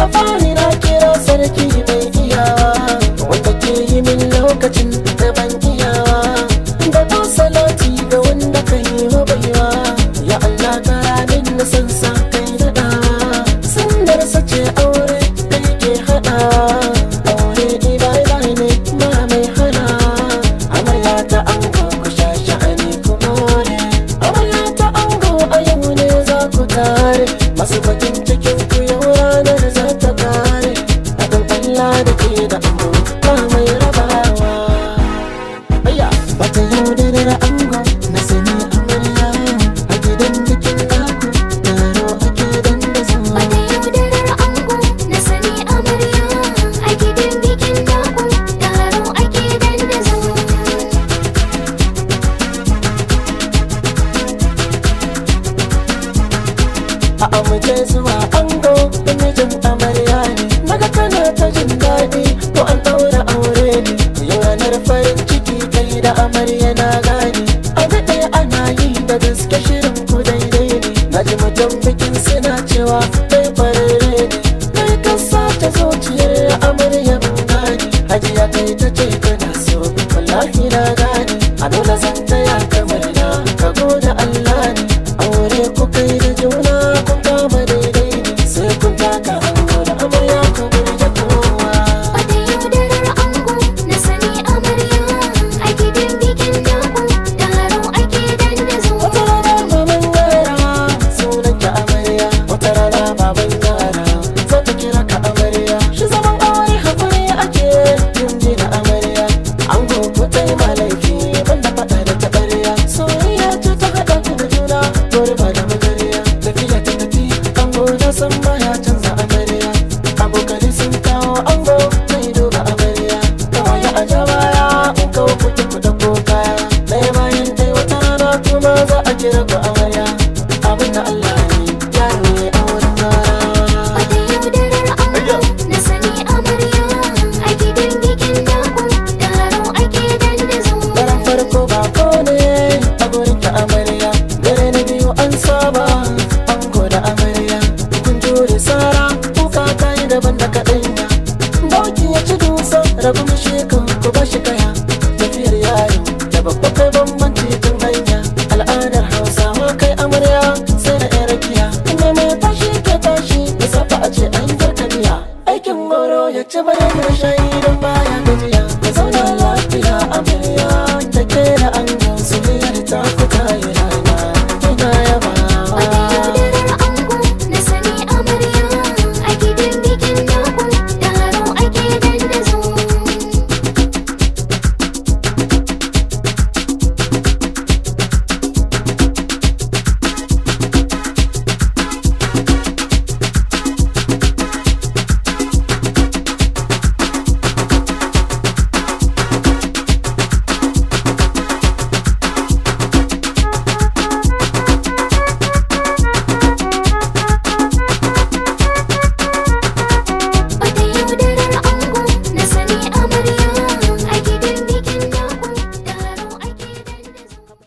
da fari na kira sarki mai iyawa, wanda ke yi min lokacin da ban iyawa, da ba salati ga wanda ka yi wa baiwa. Ya Allah kara min na san sa kai daɗawa, sandarsa ce aure kai ke haɗawa. Aure ibada ne ba mai hana, amarya ta ango ku sha sha'ani ku more. Amarya ta ango a yau ne za ku tare, masu bakin cikin ku yau ranar za ta kare. Akan Allah da ke da ango ba mai rabawa. Aya bata yaudarar ango na sani amarya, a gidan bikin naku taro ake dandazo. Bata yaudarar ango na sani amarya, a gidan bikin naku taro ake dandazo. A amince zuwa ango da mijin amarya ne, naga kana ta jin daɗi ko an ɗaura aure ne. Yau ranar farin ciki kai da amarya na gane, a daɗe ana yi da gaske shirin ku daidai ne. Na ji mutum bikin suna cewa